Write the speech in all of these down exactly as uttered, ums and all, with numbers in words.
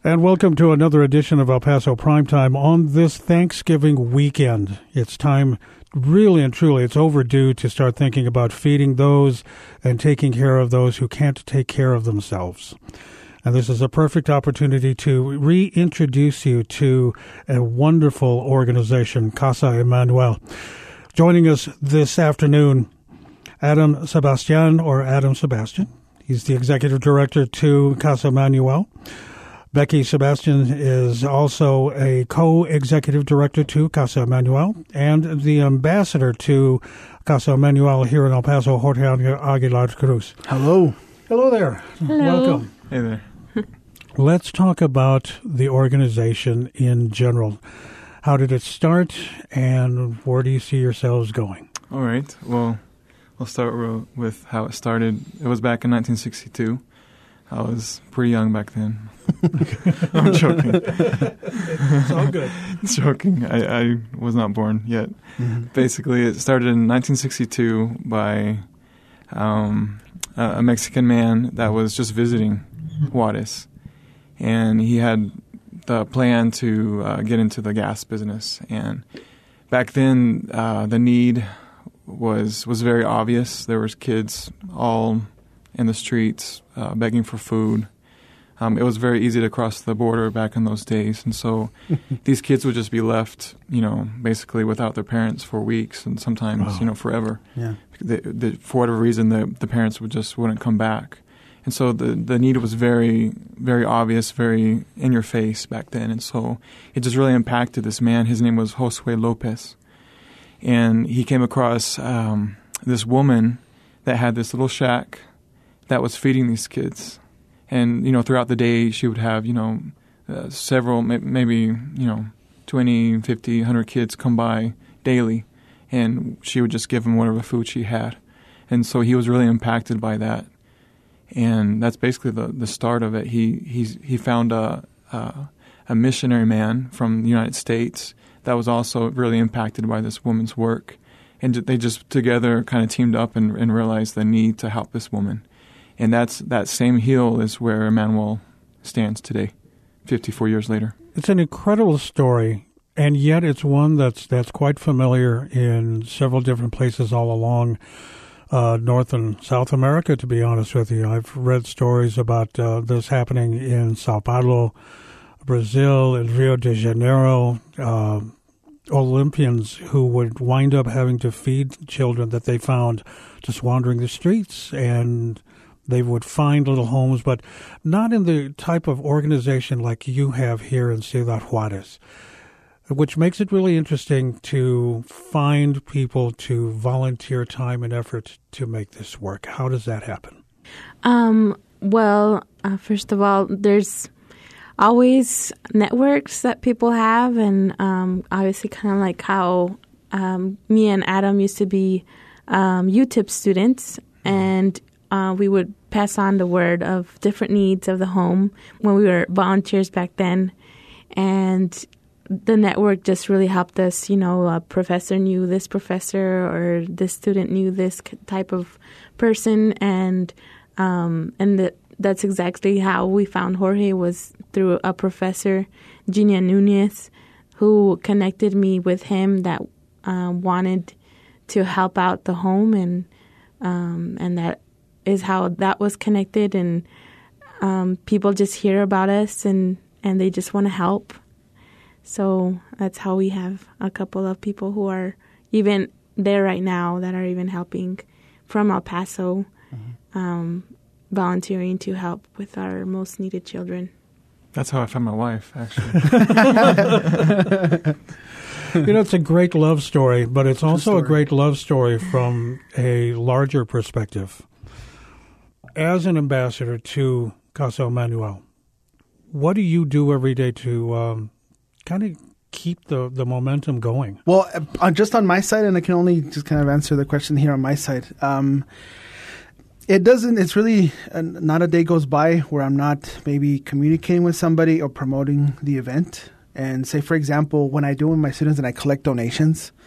And welcome to another edition of El Paso Primetime on this Thanksgiving weekend. It's time, really and truly, it's overdue to start thinking about feeding those and taking care of those who can't take care of themselves. And this is a perfect opportunity to reintroduce you to a wonderful organization, Casa Emmanuel. Joining us this afternoon, Adam Sebastian, or Adam Sebastian. He's the executive director to Casa Emmanuel. Becky Sebastian is also a co-executive director to Casa Emmanuel and the ambassador to Casa Emmanuel here in El Paso, Jorge Aguilar Cruz. Hello. Hello there. Hello. Welcome. Hey there. Let's talk about the organization in general. How did it start, and where do you see yourselves going? All right. Well, we'll start with how it started. It was back in nineteen sixty-two. I was pretty young back then. I'm joking. It's all good. Joking. I, I was not born yet. Mm-hmm. Basically, it started in nineteen sixty-two by um, a Mexican man that was just visiting Juarez. And he had the plan to uh, get into the gas business. And back then, uh, the need was was very obvious. There was kids all in the streets uh, begging for food. Um, it was very easy to cross the border back in those days. And so these kids would just be left, you know, basically without their parents for weeks and sometimes, oh. you know, forever. Yeah. The, the, for whatever reason, the, the parents would just wouldn't come back. And so the, the need was very, very obvious, very in your face back then. And so it just really impacted this man. His name was Josue Lopez. And he came across um, this woman that had this little shack that was feeding these kids. And, you know, throughout the day, she would have, you know, uh, several, maybe, you know, twenty, fifty, one hundred kids come by daily. And she would just give them whatever food she had. And so he was really impacted by that. And that's basically the, the start of it. He he's, he found a, a a missionary man from the United States that was also really impacted by this woman's work. And they just together kind of teamed up and, and realized the need to help this woman. And that's that same hill is where Emmanuel stands today, fifty-four years later. It's an incredible story, and yet it's one that's that's quite familiar in several different places all along uh, North and South America, to be honest with you. I've read stories about uh, this happening in Sao Paulo, Brazil, in Rio de Janeiro, uh, Olympians who would wind up having to feed children that they found just wandering the streets, and they would find little homes, but not in the type of organization like you have here in Ciudad Juarez, which makes it really interesting to find people to volunteer time and effort to make this work. How does that happen? Um, well, uh, first of all, there's always networks that people have, and um, obviously kind of like how um, me and Adam used to be um, U T I P students, and Uh, we would pass on the word of different needs of the home when we were volunteers back then. And the network just really helped us. You know, a professor knew this professor, or this student knew this type of person. And um, and the, that's exactly how we found Jorge, was through a professor, Gina Nunez, who connected me with him that uh, wanted to help out the home. And um, and that is how that was connected, and um, people just hear about us, and, and they just want to help. So that's how we have a couple of people who are even there right now that are even helping from El Paso, mm-hmm. um, volunteering to help with our most needed children. That's how I found my wife, actually. You know, it's a great love story, but it's also a great love story from a larger perspective. As an ambassador to Casa Emmanuel, what do you do every day to um, kind of keep the, the momentum going? Well, uh, just on my side, and I can only just kind of answer the question here on my side. Um, it doesn't, it's really uh, not a day goes by where I'm not maybe communicating with somebody or promoting the event. And say, for example, when I do with my students and I collect donations,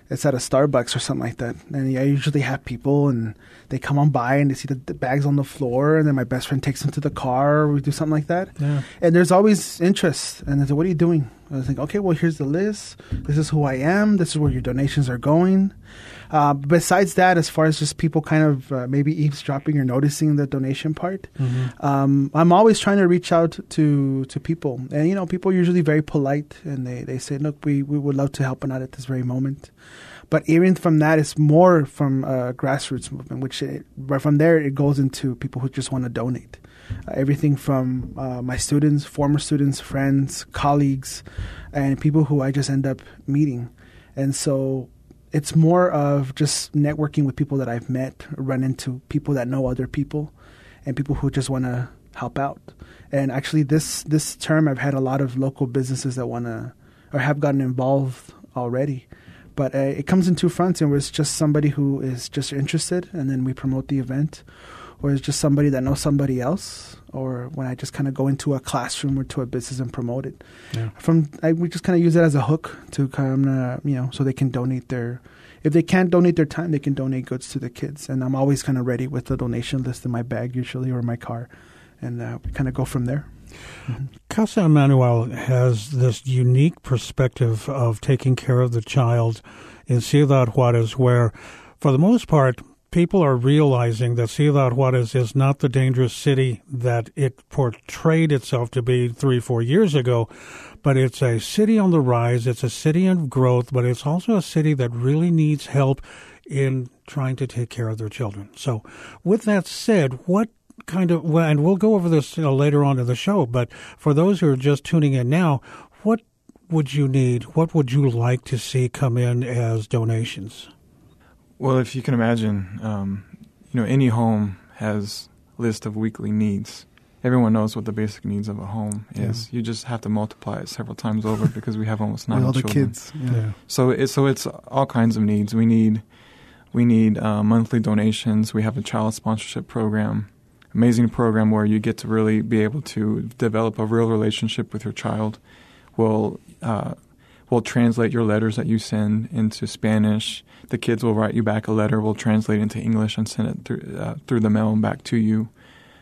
it's at a Starbucks or something like that. And I usually have people, and they come on by and they see the, the bags on the floor, and then my best friend takes them to the car, or we do something like that. Yeah. And there's always interest. And they say, what are you doing? I was like, okay, well, here's the list. This is who I am. This is where your donations are going. Uh, besides that, as far as just people kind of uh, maybe eavesdropping or noticing the donation part, Mm-hmm. um, I'm always trying to reach out to, to people. And, you know, people are usually very polite, and they, they say, look, we, we would love to help out at this very moment. But even from that, it's more from a grassroots movement, which it, right from there, it goes into people who just want to donate. Uh, everything from uh, my students, former students, friends, colleagues, and people who I just end up meeting. And so it's more of just networking with people that I've met, run into people that know other people, and people who just want to help out. And actually, this this term, I've had a lot of local businesses that want to or have gotten involved already. But uh, it comes in two fronts, and it's just somebody who is just interested, and then we promote the event, or it's just somebody that knows somebody else, or when I just kind of go into a classroom or to a business and promote it. Yeah. From I, we just kind of use it as a hook to kind of, you know, so they can donate their, if they can't donate their time, they can donate goods to the kids. And I'm always kind of ready with the donation list in my bag usually, or my car, and uh, we kind of go from there. Mm-hmm. Casa Emmanuel has this unique perspective of taking care of the child in Ciudad Juarez, where, for the most part, people are realizing that Ciudad Juarez is not the dangerous city that it portrayed itself to be three, four years ago, but it's a city on the rise. It's a city in growth, but it's also a city that really needs help in trying to take care of their children. So with that said, what kind of, well, and we'll go over this you know, later on in the show, but for those who are just tuning in now, what would you need, what would you like to see come in as donations? Well, if you can imagine, um, you know, any home has a list of weekly needs. Everyone knows what the basic needs of a home is. Yeah. You just have to multiply it several times over because we have almost nine all the children. kids. Yeah. Yeah. So it's so it's all kinds of needs. We need we need uh, monthly donations. We have a child sponsorship program, amazing program where you get to really be able to develop a real relationship with your child. We'll uh, we'll translate your letters that you send into Spanish. The kids will write you back a letter. We'll translate it into English and send it through uh, through the mail and back to you.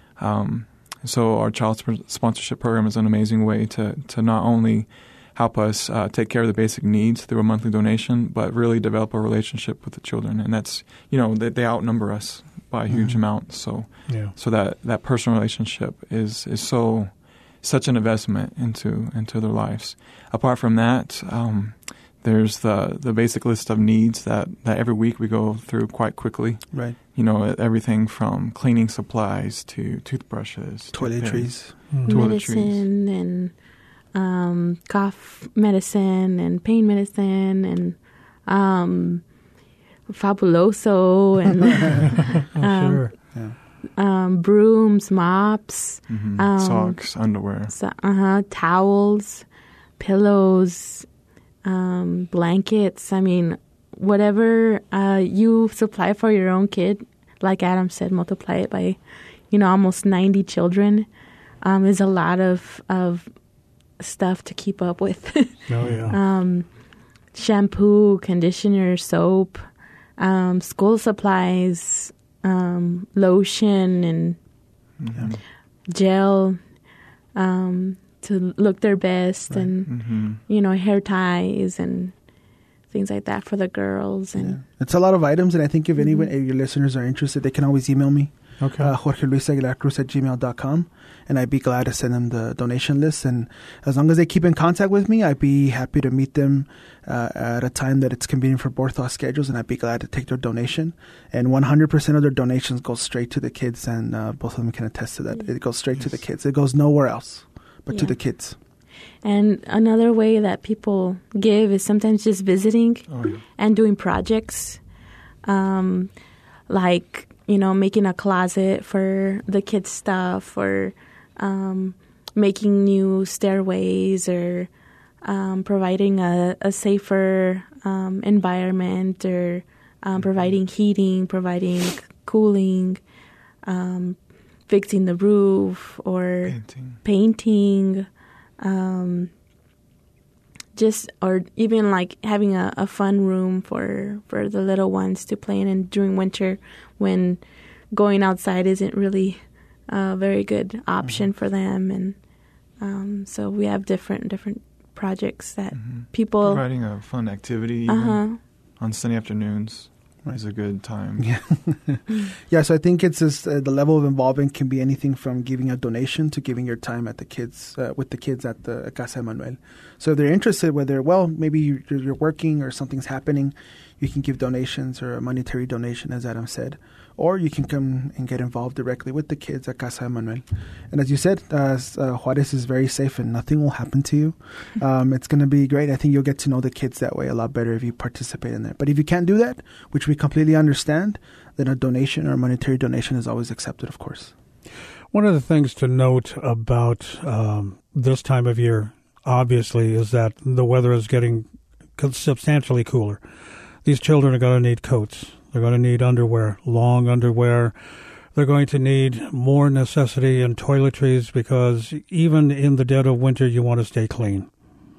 Um, so our child sp- sponsorship program is an amazing way to, to not only help us uh, take care of the basic needs through a monthly donation, but really develop a relationship with the children. And that's, you know, they, they outnumber us by a huge mm-hmm. amount. So yeah. so that, that personal relationship is, is so such an investment into into their lives. Apart from that, um, there's the, the basic list of needs that, that every week we go through quite quickly. Right. You know, everything from cleaning supplies to toothbrushes, toiletries, mm. medicine, and um, cough medicine, and pain medicine, and um, Fabuloso, and oh, um, sure. yeah. um, brooms, mops, mm-hmm. um, socks, underwear, so, uh-huh, towels, pillows, um, blankets. I mean, whatever uh, you supply for your own kid, like Adam said, multiply it by, you know, almost ninety children, um, is a lot of of stuff to keep up with. Oh, yeah. um, shampoo, conditioner, soap, um, school supplies, um, lotion, and mm-hmm. gel um, to look their best, right. and, mm-hmm. you know, hair ties and things like that for the girls. And yeah. It's a lot of items, and I think if mm-hmm. anyone, if your listeners are interested, they can always email me. Okay. Uh, Jorge Luis Aguilar Cruz at gmail dot com, and I'd be glad to send them the donation list. And as long as they keep in contact with me, I'd be happy to meet them uh, at a time that it's convenient for both our schedules, and I'd be glad to take their donation. And one hundred percent of their donations go straight to the kids, and uh, both of them can attest to that. Yeah. It goes straight yes. to the kids. It goes nowhere else but yeah. to the kids. And another way that people give is sometimes just visiting Oh, yeah. and doing projects, um, like, you know, making a closet for the kids' stuff, or um, making new stairways, or um, providing a, a safer um, environment, or um, providing heating, providing cooling, um, fixing the roof, or Painting. painting, um, just or even like having a, a fun room for for the little ones to play in and during winter when going outside isn't really a very good option mm-hmm. for them. And um, so we have different different projects that mm-hmm. people providing a fun activity even uh-huh. on Sunday afternoons. Is a good time. Yeah, yeah. So I think it's just, uh, the level of involvement can be anything from giving a donation to giving your time at the kids uh, with the kids at the Casa Emmanuel. So if they're interested, whether well maybe you're, you're working or something's happening, you can give donations or a monetary donation, as Adam said, or you can come and get involved directly with the kids at Casa Emmanuel. And as you said, uh, uh, Juarez is very safe and nothing will happen to you. Um, it's going to be great. I think you'll get to know the kids that way a lot better if you participate in that. But if you can't do that, which we completely understand, then a donation or a monetary donation is always accepted, of course. One of the things to note about um, this time of year, obviously, is that the weather is getting substantially cooler. These children are going to need coats. They're going to need underwear, long underwear. They're going to need more necessity in toiletries because even in the dead of winter, you want to stay clean.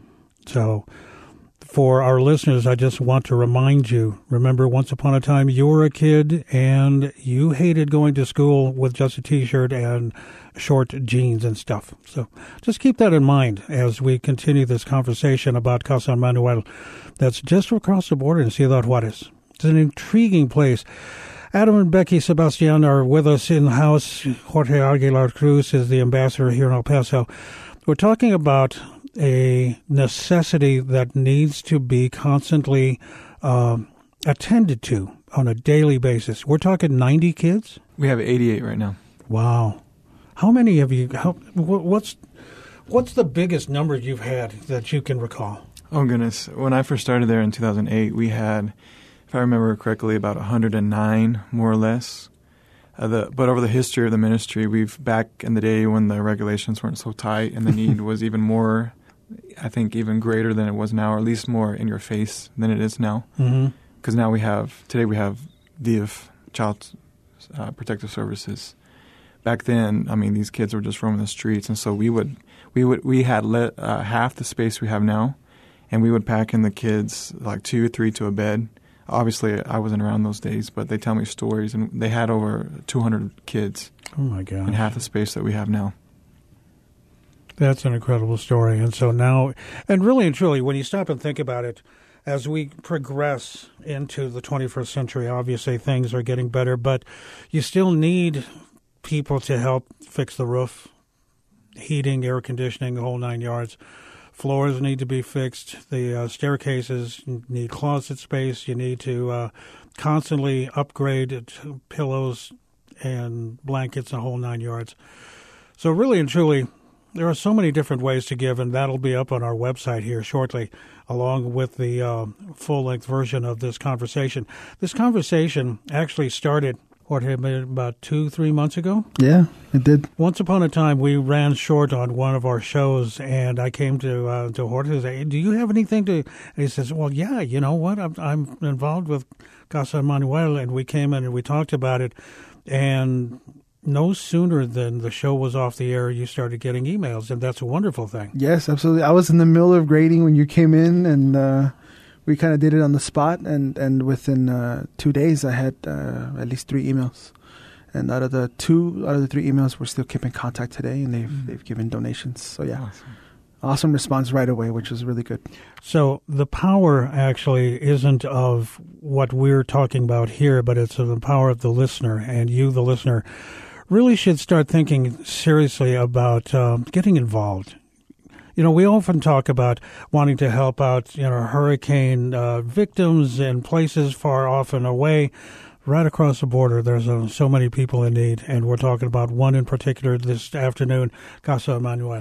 So for our listeners, I just want to remind you, remember once upon a time you were a kid and you hated going to school with just a T-shirt and short jeans and stuff. So just keep that in mind as we continue this conversation about Casa Emmanuel that's just across the border in Ciudad Juarez. It's an intriguing place. Adam and Becky Sebastian are with us in the house. Jorge Aguilar Cruz is the ambassador here in El Paso. We're talking about a necessity that needs to be constantly uh, attended to on a daily basis. We're talking ninety kids? We have eighty-eight right now. Wow. How many have you, how, what's, what's the biggest number you've had that you can recall? Oh, goodness. When I first started there in two thousand eight, we had, if I remember correctly, about one hundred nine, more or less. Uh, the, but over the history of the ministry, we've, back in the day when the regulations weren't so tight and the need was even more, I think, even greater than it was now, or at least more in your face than it is now. Because mm-hmm. now we have, today we have D F, Child uh, Protective Services. Back then, I mean, these kids were just roaming the streets, and so we would, we would, we had let, uh, half the space we have now, and we would pack in the kids like two or three to a bed. Obviously, I wasn't around those days, but they tell me stories, and they had over two hundred kids. Oh, my God. In half the space that we have now. That's an incredible story. And so now, and really and truly, when you stop and think about it, as we progress into the twenty-first century, obviously things are getting better, but you still need people to help fix the roof, heating, air conditioning, the whole nine yards. Floors need to be fixed. The uh, staircases need closet space. You need to uh, constantly upgrade pillows and blankets, the whole nine yards. So really and truly, there are so many different ways to give, and that'll be up on our website here shortly, along with the uh, full-length version of this conversation. This conversation actually started, what, about two, three months ago? Yeah, it did. Once upon a time, we ran short on one of our shows, and I came to uh, to Jorge and said, do you have anything to... And he says, well, yeah, you know what? I'm, I'm involved with Casa Emmanuel, and we came in and we talked about it, and no sooner than the show was off the air, you started getting emails, and that's a wonderful thing. Yes, absolutely. I was in the middle of grading when you came in, and uh, we kind of did it on the spot, and, and within uh, two days, I had uh, at least three emails. And out of the two, out of the three emails, we're still keeping contact today, and they've mm. they've given donations. So yeah, awesome. awesome response right away, which is really good. So the power actually isn't of what we're talking about here, but it's of the power of the listener, and you, the listener, really should start thinking seriously about um, getting involved. You know, we often talk about wanting to help out, you know, hurricane uh, victims in places far off and away. Right across the border, there's uh, so many people in need, and we're talking about one in particular this afternoon, Casa Emmanuel.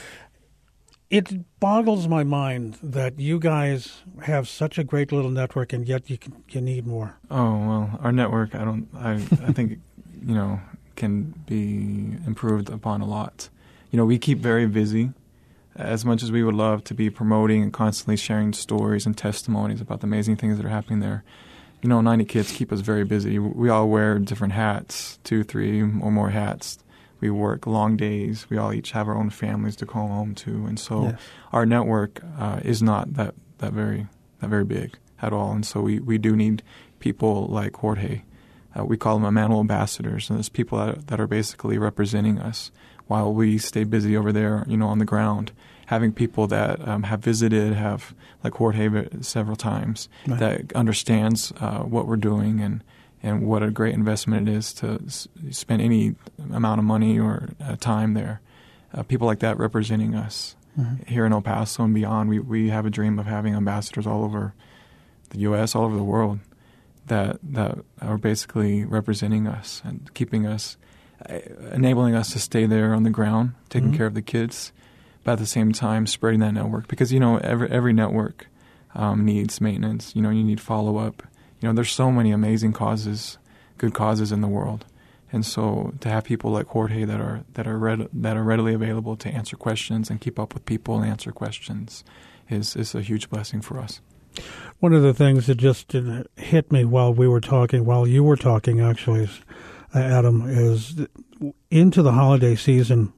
It boggles my mind that you guys have such a great little network, and yet you can, you need more. Oh, well, our network, I don't, I, I think, you know, can be improved upon a lot. You know, we keep very busy. As much as we would love to be promoting and constantly sharing stories and testimonies about the amazing things that are happening there, you know, ninety kids keep us very busy. We all wear different hats, two, three or more hats. We work long days. We all each have our own families to call home to, and so Yes. our network uh, is not that, that very that very big at all. And so we, we do need people like Jorge. Uh, we call them Emmanuel ambassadors, and it's people that, that are basically representing us while we stay busy over there, you know, on the ground. Having people that um, have visited, have like Jorge several times, Right. that understands uh, what we're doing and. and what a great investment it is to s- spend any amount of money or uh, time there. Uh, people like that representing us Mhm. here in El Paso and beyond. We we have a dream of having ambassadors all over the U S, all over the world, that that are basically representing us and keeping us, uh, enabling us to stay there on the ground, taking Mhm. care of the kids, but at the same time spreading that network. Because, you know, every every network um, needs maintenance. You know, you need follow-up. You know, there's so many amazing causes, good causes in the world, and so to have people like Jorge that are that are read, that are readily available to answer questions and keep up with people and answer questions is is a huge blessing for us. One of the things that just uh, hit me while we were talking, while you were talking, actually, is, uh, Adam, is that into the holiday season,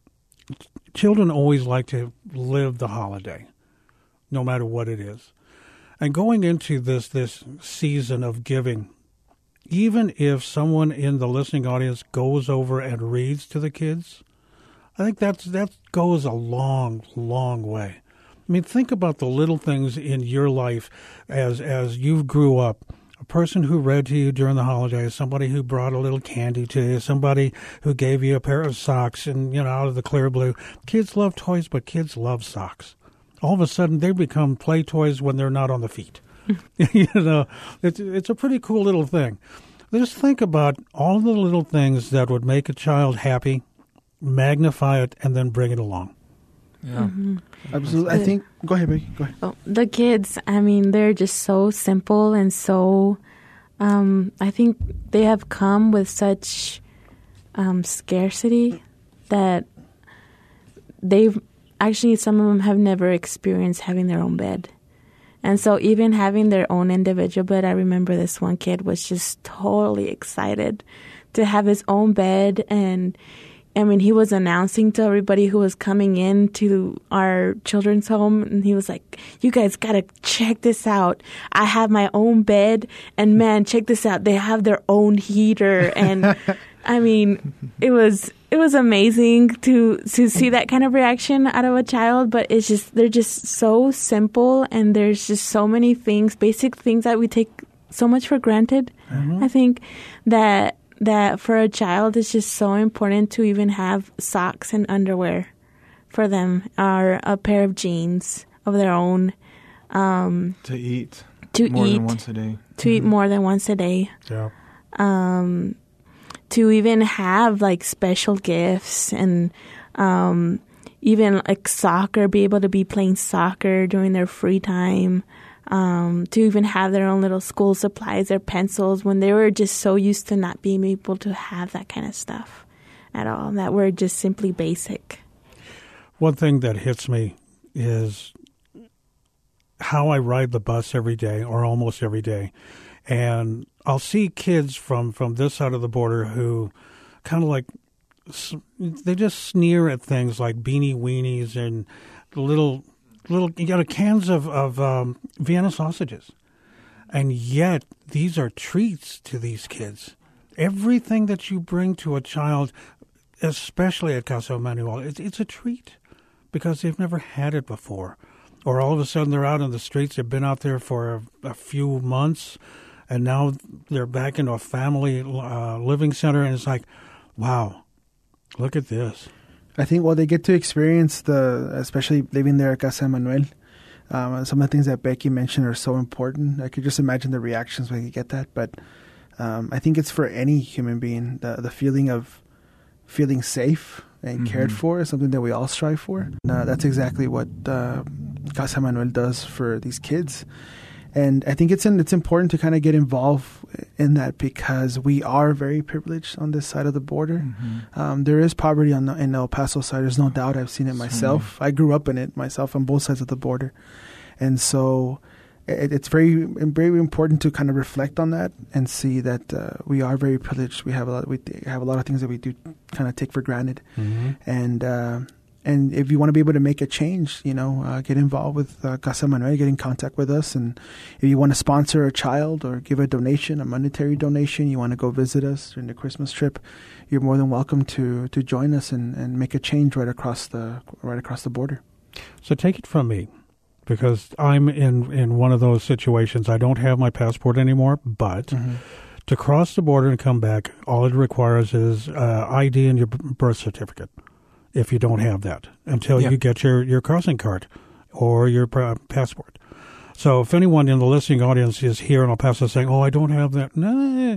children always like to live the holiday, no matter what it is. And going into this this season of giving, even if someone in the listening audience goes over and reads to the kids, I think that's that goes a long, long way. I mean, think about the little things in your life as as you grew up. A person who read to you during the holidays, somebody who brought a little candy to you, somebody who gave you a pair of socks and, you know, out of the clear blue. Kids love toys, but kids love socks. All of a sudden, they become play toys when they're not on the feet. You know, it's it's a pretty cool little thing. Just think about all the little things that would make a child happy, magnify it, and then bring it along. Yeah, Mhm. Absolutely. I think. Go ahead, Becky. Go ahead. Well, the kids, I mean, they're just so simple and so, um, I think they have come with such um, scarcity that they've, actually some of them have never experienced having their own bed. And so even having their own individual bed, I remember this one kid was just totally excited to have his own bed. And I mean, he was announcing to everybody who was coming in to our children's home, and he was like, you guys got to check this out. I have my own bed, and man, check this out. They have their own heater. And I mean, it was it was amazing to to see that kind of reaction out of a child, but it's just, they're just so simple, and there's just so many things, basic things that we take so much for granted. Mm-hmm. I think that that for a child, it's just so important to even have socks and underwear for them, or a pair of jeans of their own. Um, to eat to more eat than once a day. to eat more than once a day. Yeah. Um, to even have like special gifts, and um, even like soccer, be able to be playing soccer during their free time. Um, to even have their own little school supplies, their pencils, when they were just so used to not being able to have that kind of stuff at all, that were just simply basic. One thing that hits me is how I ride the bus every day, or almost every day, and I'll see kids from, from this side of the border who kind of like, they just sneer at things like beanie weenies and little... Little, you got cans of of um, Vienna sausages, and yet these are treats to these kids. Everything that you bring to a child, especially at Casa Emmanuel, it's, it's a treat because they've never had it before. Or all of a sudden they're out in the streets. They've been out there for a, a few months, and now they're back into a family uh, living center, and it's like, wow, look at this. I think, well, they get to experience the, especially living there at Casa Emmanuel. Um, some of the things that Becky mentioned are so important. I could just imagine the reactions when you get that. But um, I think it's for any human being. The, the feeling of feeling safe and mm-hmm. cared for is something that we all strive for. Uh, that's exactly what uh, Casa Emmanuel does for these kids. And I think it's in, it's important to kind of get involved in that, because we are very privileged on this side of the border. Mm-hmm. Um, there is poverty on the in El Paso side. There's no doubt. I've seen it myself. I grew up in it myself on both sides of the border. And so it, it's very very important to kind of reflect on that and see that uh, we are very privileged. We have a lot. We have a lot of things that we do kind of take for granted, Mm-hmm. and uh, and if you want to be able to make a change, you know, uh, get involved with uh, Casa Manuel, get in contact with us, and if you want to sponsor a child or give a donation, a monetary donation, you want to go visit us during the Christmas trip, you're more than welcome to to join us and, and make a change right across the right across the border. So take it from me, because I'm in, in one of those situations. I don't have my passport anymore, but Mm-hmm. to cross the border and come back, all it requires is uh, I D and your b- birth certificate, if you don't have that, until Yeah. you get your, your crossing card or your uh, passport. So if anyone in the listening audience is here in El Paso saying, oh, I don't have that, nah,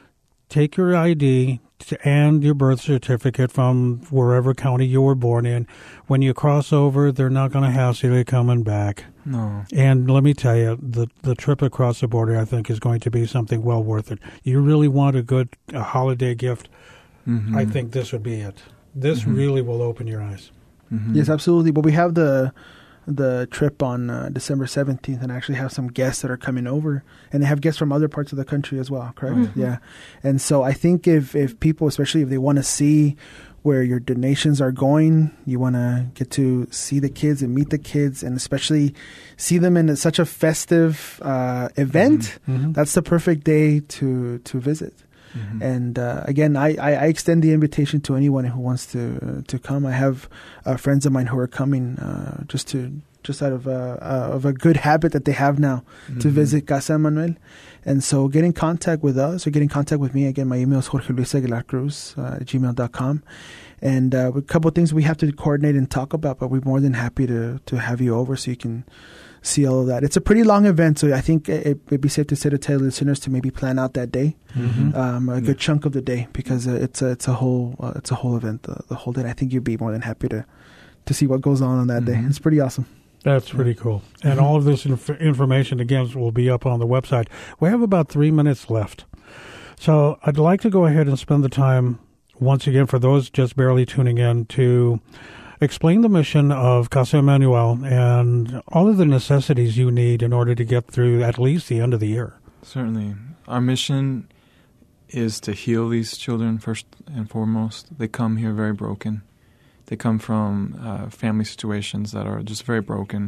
take your I D and your birth certificate from wherever county you were born in. When you cross over, they're not going to hassle you coming back. No. And let me tell you, the the trip across the border, I think, is going to be something well worth it. You really want a good a holiday gift, Mm-hmm. I think this would be it. This Mhm. really will open your eyes. Mm-hmm. Yes, absolutely. But we have the the trip on uh, December seventeenth, and actually have some guests that are coming over, and they have guests from other parts of the country as well, correct? Oh, yeah. And so I think if, if people, especially if they want to see where your donations are going, you want to get to see the kids and meet the kids, and especially see them in such a festive uh, event, Mm-hmm. that's the perfect day to, to visit. Mm-hmm. And uh, again, I, I, I extend the invitation to anyone who wants to uh, to come. I have uh, friends of mine who are coming uh, just to just out of uh, uh, of a good habit that they have now to Mhm. visit Casa Manuel. And so get in contact with us or get in contact with me. Again, my email is jorge luis aguilar cruz uh, at gmail dot com. And uh, a couple of things we have to coordinate and talk about, but we're more than happy to, to have you over so you can see all of that. It's a pretty long event, so I think it would be safe to say to tell listeners to maybe plan out that day. Mm-hmm. Um, a Yeah. good chunk of the day, because uh, it's a it's a whole uh, it's a whole event the, the whole day. I think you'd be more than happy to to see what goes on on that day. Mhm. It's pretty awesome. That's pretty cool. And Mhm. all of this inf- information, again, will be up on the website. We have about three minutes left. So I'd like to go ahead and spend the time, once again, for those just barely tuning in, to explain the mission of Casa Manuel and all of the necessities you need in order to get through at least the end of the year. Certainly. Our mission is to heal these children first and foremost. They come here very broken. They come from uh, family situations that are just very broken.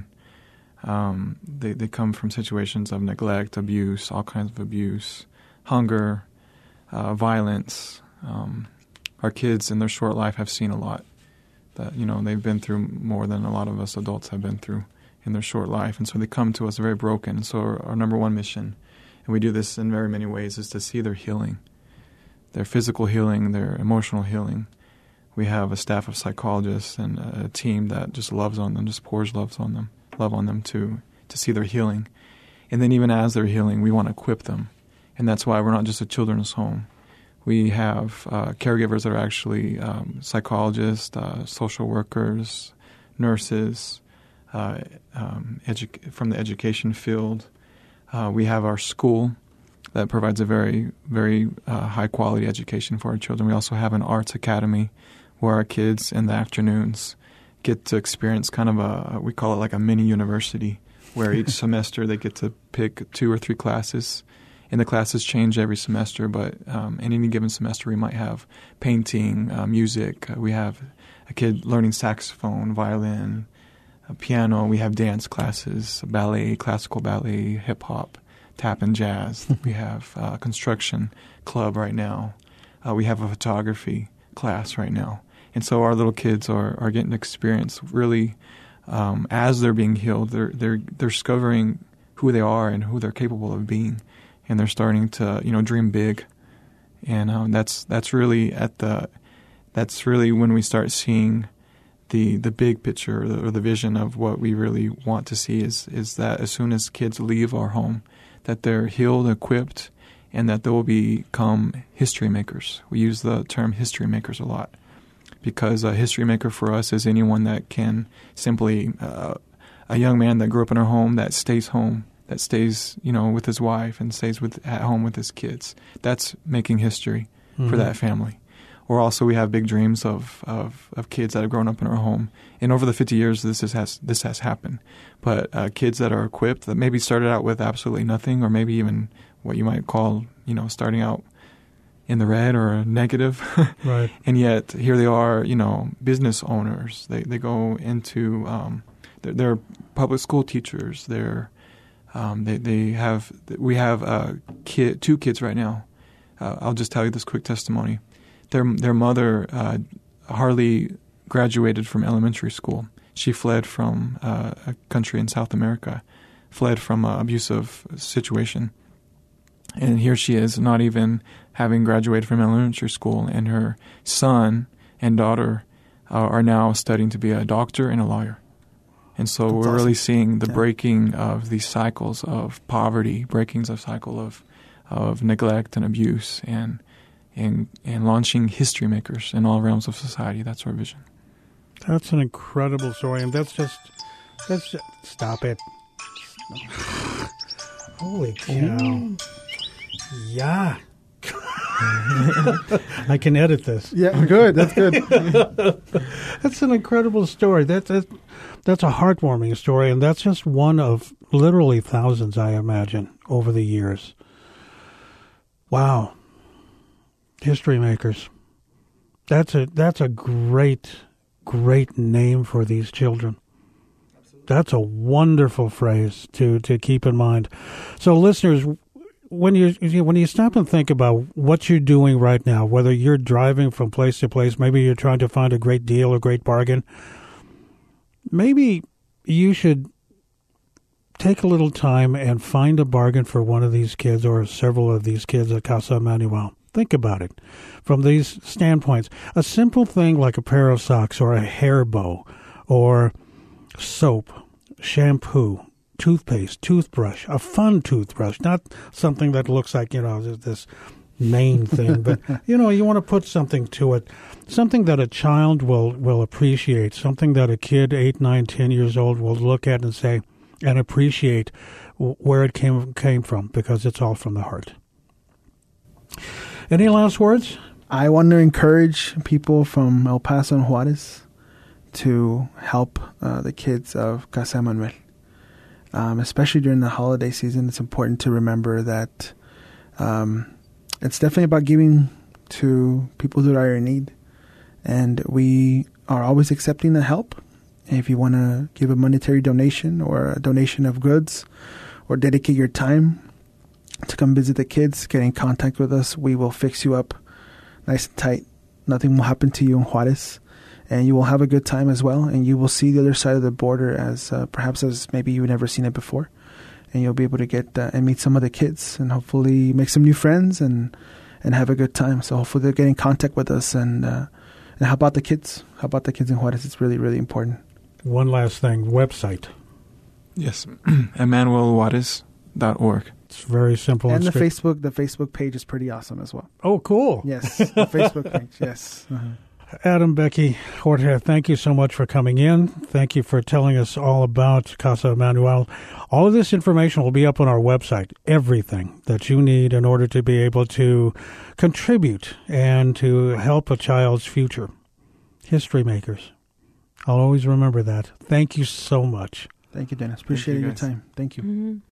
Um, they, they come from situations of neglect, abuse, all kinds of abuse, hunger, uh, violence. Um, our kids in their short life have seen a lot. That, you know, they've been through more than a lot of us adults have been through in their short life. And so they come to us very broken. And so our, our number one mission, and we do this in very many ways, is to see their healing, their physical healing, their emotional healing. We have a staff of psychologists and a team that just loves on them, just pours love on them, love on them to to see their healing. And then even as they're healing, we want to equip them. And that's why we're not just a children's home. We have uh, caregivers that are actually um, psychologists, uh, social workers, nurses, uh, um, edu- from the education field. Uh, we have our school that provides a very, very uh, high-quality education for our children. We also have an arts academy where our kids in the afternoons get to experience kind of a, we call it like a mini university, where each semester they get to pick two or three classes. And the classes change every semester, but um, in any given semester we might have painting, uh, music. Uh, we have a kid learning saxophone, violin, uh, piano. We have dance classes, ballet, classical ballet, hip-hop, tap and jazz. We have a uh, construction club right now. Uh, we have a photography class right now. And so our little kids are, are getting to experience really, um, as they're being healed, they're, they're, they're discovering who they are and who they're capable of being. And they're starting to, you know, dream big, and um, that's that's really at the, that's really when we start seeing the the big picture or the, or the vision of what we really want to see is is that as soon as kids leave our home, that they're healed, equipped, and that they will become history makers. We use the term history makers a lot because a history maker for us is anyone that can simply uh, a young man that grew up in our home that stays home. That stays, you know, with his wife and stays with at home with his kids. That's making history Mm-hmm. for that family. or also we have big dreams of, of, of kids that have grown up in our home. And over the fifty years, this is, has this has happened. But uh, kids that are equipped, that maybe started out with absolutely nothing, or maybe even what you might call, you know, starting out in the red or negative. Right. And yet here they are, you know, business owners. They they go into, um, they're, they're public school teachers. They're, um, they, they have, we have uh, kid, two kids right now. Uh, I'll just tell you this quick testimony. Their, their mother uh, hardly graduated from elementary school. She fled from uh, a country in South America, fled from an abusive situation. And here she is, not even having graduated from elementary school, and her son and daughter uh, are now studying to be a doctor and a lawyer. And so That's we're awesome. really seeing the Yeah. breaking of these cycles of poverty, breakings of cycle of of neglect and abuse, and and and launching history makers in all realms of society. That's our vision. That's an incredible story, and that's just that's just, stop it. Holy cow! Yeah, I can edit this. Yeah, good. That's good. That's an incredible story. That, that that's a heartwarming story, and that's just one of literally thousands, I imagine, over the years. Wow, history makers. That's a that's a great. Great name for these children. That's a wonderful phrase to, to keep in mind. So, listeners, when you when you stop and think about what you're doing right now, whether you're driving from place to place, maybe you're trying to find a great deal, a great bargain, maybe you should take a little time and find a bargain for one of these kids or several of these kids at Casa Manuel. Think about it from these standpoints. A simple thing like a pair of socks or a hair bow or soap, shampoo, toothpaste, toothbrush, a fun toothbrush, not something that looks like, you know, this main thing, but, you know, you want to put something to it, something that a child will, will appreciate, something that a kid, eight, nine, ten years old will look at and say, and appreciate where it came came from, because it's all from the heart. Any last words? I want to encourage people from El Paso and Juarez to help uh, the kids of Casa Manuel. Um, especially during the holiday season, it's important to remember that um, it's definitely about giving to people that are in need. And we are always accepting the help. If you want to give a monetary donation or a donation of goods or dedicate your time to come visit the kids, get in contact with us. We will fix you up nice and tight. Nothing will happen to you in Juarez. And you will have a good time as well. And you will see the other side of the border as uh, perhaps as maybe you've never seen it before. And you'll be able to get uh, and meet some of the kids and hopefully make some new friends and, and have a good time. So hopefully they'll get in contact with us. And, uh, and how about the kids? How about the kids in Juarez? It's really, really important. One last thing, website. Yes, Emmanuel Juarez dot org. It's very simple. And the straight. Facebook, the Facebook page is pretty awesome as well. Oh, cool. Yes, the Facebook page, yes. Uh-huh. Adam, Becky, Jorge, thank you so much for coming in. Thank you for telling us all about Casa Emmanuel. All of this information will be up on our website, everything that you need in order to be able to contribute and to help a child's future. History makers. I'll always remember that. Thank you so much. Thank you, Dennis. Appreciate you, your guys. time. Thank you. Mm-hmm.